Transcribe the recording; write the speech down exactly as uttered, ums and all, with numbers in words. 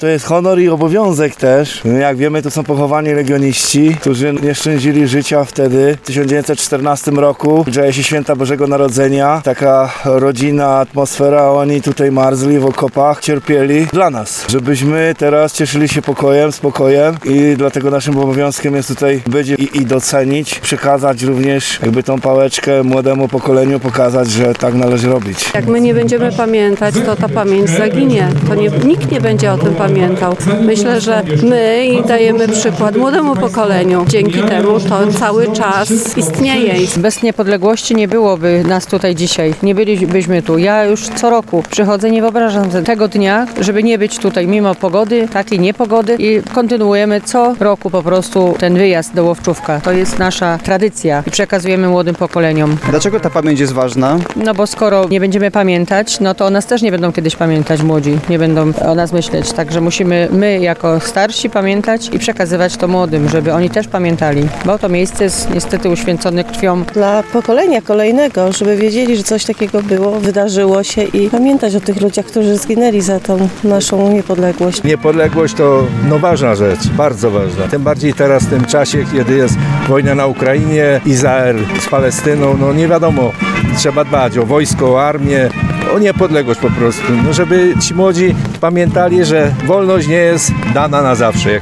To jest honor i obowiązek też. Jak wiemy, to są pochowani legioniści, którzy nie szczędzili życia wtedy, w tysiąc dziewięćset czternastym roku. Dzieje się święta Bożego Narodzenia. Taka rodzina, atmosfera, oni tutaj marzli w okopach, cierpieli dla nas, żebyśmy teraz cieszyli się pokojem, spokojem i dlatego naszym obowiązkiem jest tutaj być i, i docenić, przekazać również jakby tą pałeczkę młodemu pokoleniu, pokazać, że tak należy robić. Jak my nie będziemy pamiętać, to ta pamięć zaginie. To nie, nikt nie będzie o tym pamiętał. Myślę, że my i dajemy przykład młodemu pokoleniu. Dzięki temu to cały czas istnieje. Bez niepodległości nie byłoby nas tutaj dzisiaj. Nie bylibyśmy tu. Ja już co roku przychodzę, nie wyobrażam tego dnia, żeby nie być tutaj mimo pogody, takiej niepogody i kontynuujemy co roku po prostu ten wyjazd do Łowczówka. To jest nasza tradycja i przekazujemy młodym pokoleniom. Dlaczego ta pamięć jest ważna? No bo skoro nie będziemy pamiętać, no to o nas też nie będą kiedyś pamiętać młodzi, nie będą o nas myśleć. Także musimy my jako starsi pamiętać i przekazywać to młodym, żeby oni też pamiętali, bo to miejsce jest niestety uświęcone krwią. Dla pokolenia kolejnego, żeby wiedzieli, że coś takiego było, wydarzyło się i pamiętać o tych ludziach, którzy zginęli za tą naszą niepodległość. Niepodległość to no, ważna rzecz, bardzo ważna. Tym bardziej teraz w tym czasie, kiedy jest wojna na Ukrainie, Izrael z Palestyną, no nie wiadomo, trzeba dbać o wojsko, o armię, o niepodległość po prostu, no żeby ci młodzi pamiętali, że wolność nie jest dana na zawsze.